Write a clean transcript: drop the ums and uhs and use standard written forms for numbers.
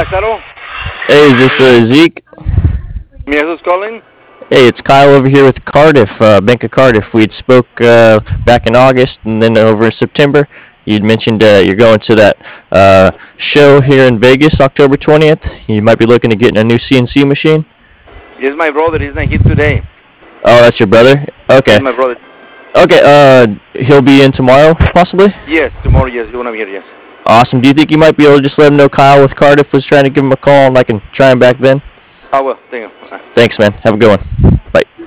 Hola, Caro. Hey, is this Zeke? May I who's calling? Hey, it's Kyle over here with Cardiff, Bank of Cardiff. We'd spoke back in August and then over in September. You'd mentioned you're going to that show here in Vegas, October 20th. You might be looking to get a new CNC machine. Yes, my brother. He's not here today. Oh, that's your brother? Yes, Okay. my brother. Okay, he'll be in tomorrow, possibly? Yes, tomorrow. Yes, he's gonna be here. Yes. Awesome. Do you think you might be able to just let him know Kyle with Cardiff was trying to give him a call and I can try him back then? I will. Thank you. Thanks, man. Have a good one. Bye.